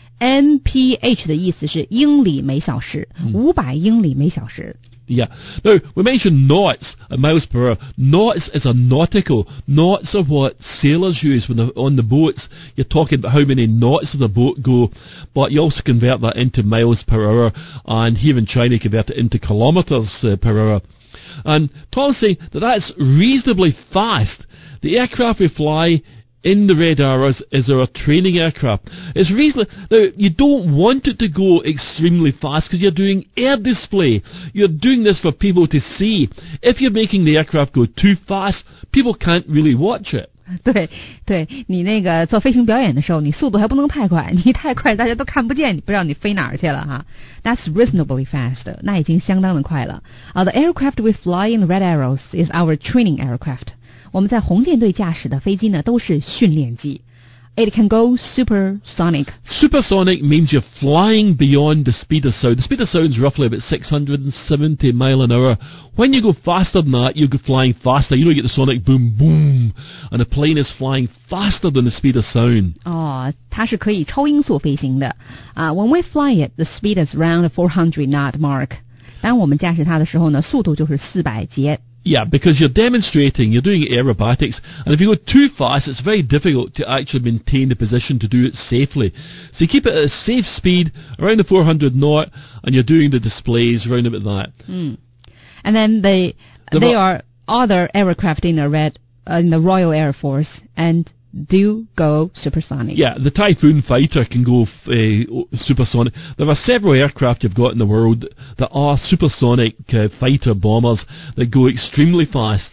mph 的意思是英里每小时，500英里每小时。 Yeah. Now, we mentioned knots and miles per hour. Knots is a nautical. Knots are what sailors use when they're on the boats. You're talking about how many knots does a boat go, but you also convert that into miles per hour, and here in China you convert it into kilometres per hour. And Tom's saying that that's reasonably fast. The aircraft we fly in the Red Arrows is our training aircraft. It's reasonably... Now, you don't want it to go extremely fast because you're doing air display. You're doing this for people to see. If you're making the aircraft go too fast, people can't really watch it. 对对，你那个做飞行表演的时候，你速度还不能太快，你太快大家都看不见，你不知道你飞哪儿去了哈。That's reasonably fast， 那已经相当的快了。The aircraft we fly in Red Arrows is our training aircraft。我们在红箭队驾驶的飞机呢，都是训练机。It can go supersonic. Supersonic means you're flying beyond the speed of sound. The speed of sound is roughly about 670 mile an hour. When you go faster than that, you go flying faster. You know, you get the sonic boom, boom, and the plane is flying faster than the speed of sound. 哦，它是可以超音速飞行的。When we fly it, the speed is around 400 knot mark. 当我们驾驶它的时候呢，速度就是400节。 Yeah, because you're demonstrating, you're doing aerobatics, and if you go too fast, it's very difficult to actually maintain the position to do it safely. So you keep it at a safe speed, around the 400 knot, and you're doing the displays around about that. And then there are other aircraft in the Royal Air Force, and do go supersonic. Yeah, the Typhoon fighter can go supersonic. There are several aircraft you've got in the world that are supersonic fighter bombers that go extremely fast.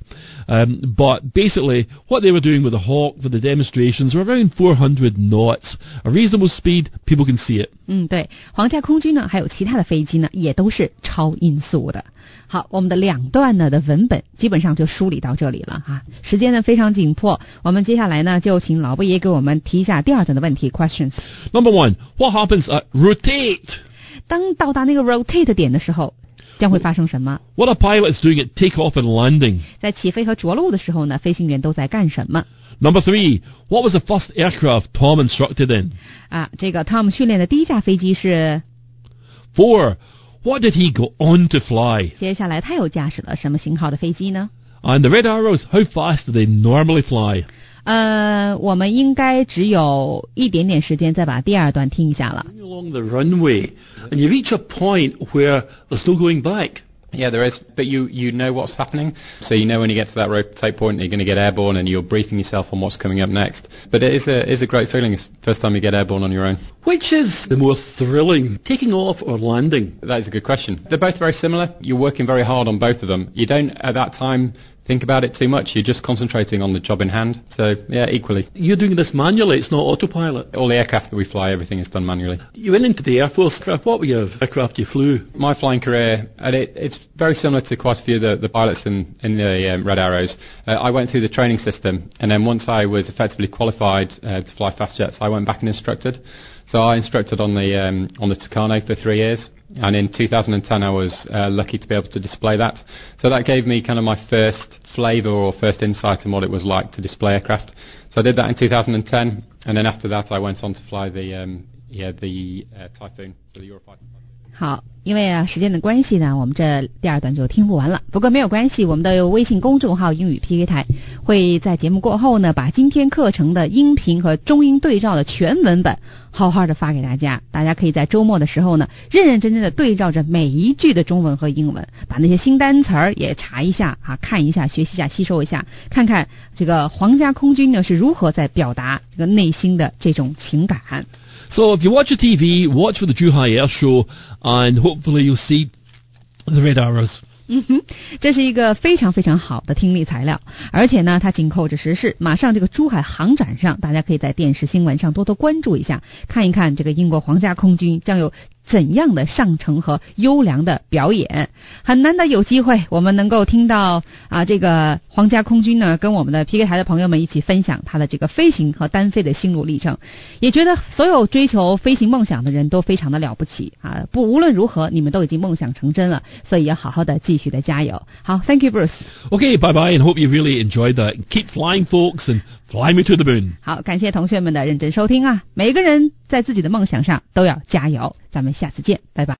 But basically, what they were doing with the Hawk for the demonstrations were around 400 knots. A reasonable speed, people can see it. 对，皇家空军呢，还有其他的飞机呢，也都是超音速的。好，我们的2段呢的文本基本上就梳理到这里了哈。时间呢非常紧迫，我们接下来呢就请老伯爷给我们提一下第2段的问题 questions。 Number 1, what happens at rotate? 当到达那个 rotate 点的时候，将会发生什么 ？What are pilots doing at takeoff and landing? 在起飞和着陆的时候呢，飞行员都在干什么 Number 3, what was the first aircraft Tom instructed in? 这个 Tom 训练的第一架飞机是 4, what did he go on to fly? 接下来他又驾驶了什么型号的飞机呢 And the Red Arrows, how fast do they normally fly? 我们应该只有一点点时间再把第2段听一下了。 Along the runway, and you reach a point where there's no going back. Yeah, there is, but you know what's happening, so you know when you get to that rotate point you're going to get airborne and you're briefing yourself on what's coming up next. But it is a great feeling. It's the first time you get airborne on your own. Which is the more thrilling, taking off or landing? That is a good question. They're both very similar. You're working very hard on both of them. You don't, at that time, think about it too much. You're just concentrating on the job in hand. So, yeah, equally. You're doing this manually, it's not autopilot. All the aircraft that we fly, everything is done manually. You went into the Air Force. What were your aircraft you flew? My flying career, and it's very similar to quite a few of the pilots in the Red Arrows. I went through the training system, and then once I was effectively qualified to fly fast jets, I went back and instructed. So I instructed on the Tucano for 3 years. And in 2010 I was lucky to be able to display that. So that gave me kind of my first flavour or first insight on what it was like to display aircraft. So I did that in 2010, and then after that I went on to fly the Typhoon, so the Eurofighter. 好，因为时间的关系呢，我们这第2段就听不完了。不过没有关系，我们的微信公众号英语 PK 台会在节目过后呢，把今天课程的音频和中英对照的全文本好好的发给大家。大家可以在周末的时候呢，认认真真的对照着每一句的中文和英文，把那些新单词儿也查一下看一下，学习一下，吸收一下，看看这个皇家空军呢是如何在表达这个内心的这种情感。 So if you watch the TV, watch for the Zhuhai Air Show, and hopefully you'll see the Red Arrows. 这是一个非常非常好的听力材料，而且呢，它紧扣着时事。马上这个珠海航展上，大家可以在电视新闻上多多关注一下，看一看这个英国皇家空军将有怎样的上乘和优良的表演。很难得有机会我们能够听到这个皇家空军呢跟我们的 PK 台的朋友们一起分享他的这个飞行和单飞的心路历程，也觉得所有追求飞行梦想的人都非常的了不起无论如何你们都已经梦想成真了，所以要好好的继续的加油。好 Thank you Bruce. Okay, bye bye and hope you really enjoyed that. Keep flying folks and fly me to the moon. 好，感谢同学们的认真收听每个人在自己的梦想上都要加油，咱们下次见，拜拜。